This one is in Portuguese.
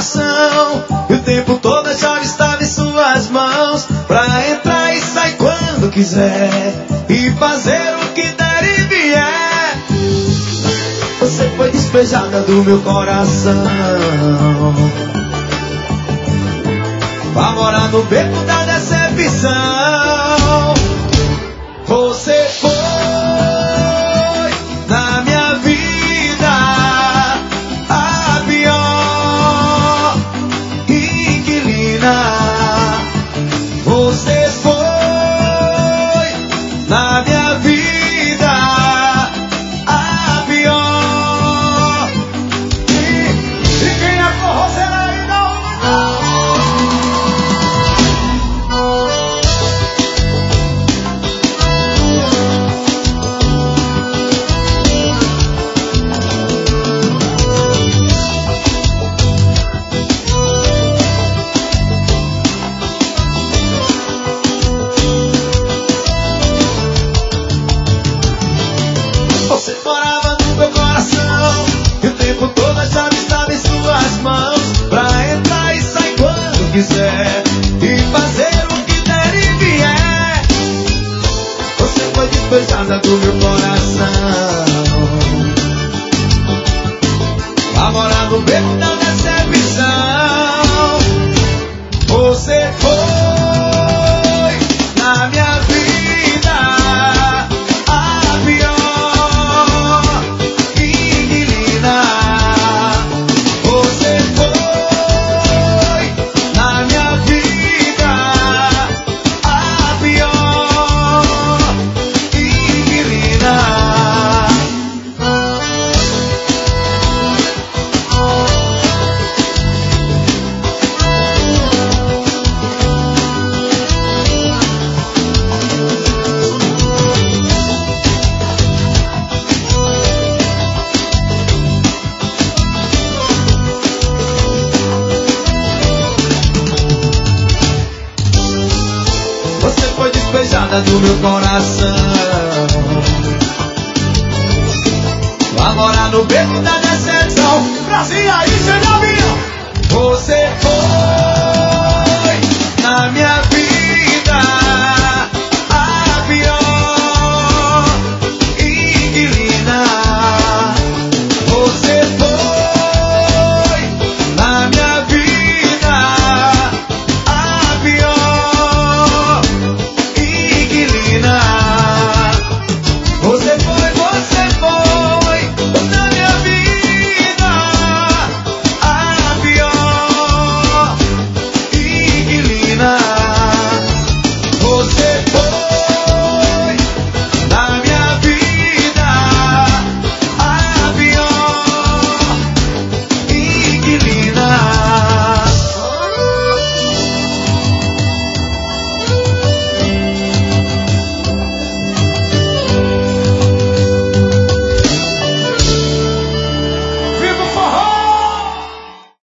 coração e o tempo todo a chave estava em suas mãos, pra entrar e sair quando quiser e fazer o que der e vier. Você foi despejada do meu coração, vai morar no beco da decepção. Você foi na minha vida a pior inquilina. Você foi na minha vida a pior. E quem é forrozeira aí não? Você morava no meu coração e o tempo todo a chave estava em suas mãos, pra entrar e sair quando quiser e fazer o que der e vier. Você foi despejada do meu coração, vai morar no beco da decepção. Você foi na minha vida a pior inquilina. Você foi na minha vida a pior inquilina. Você foi despejada do meu coração, vai morar no beco da decepção. Brasil, aí você já viu? Você foi na minha vida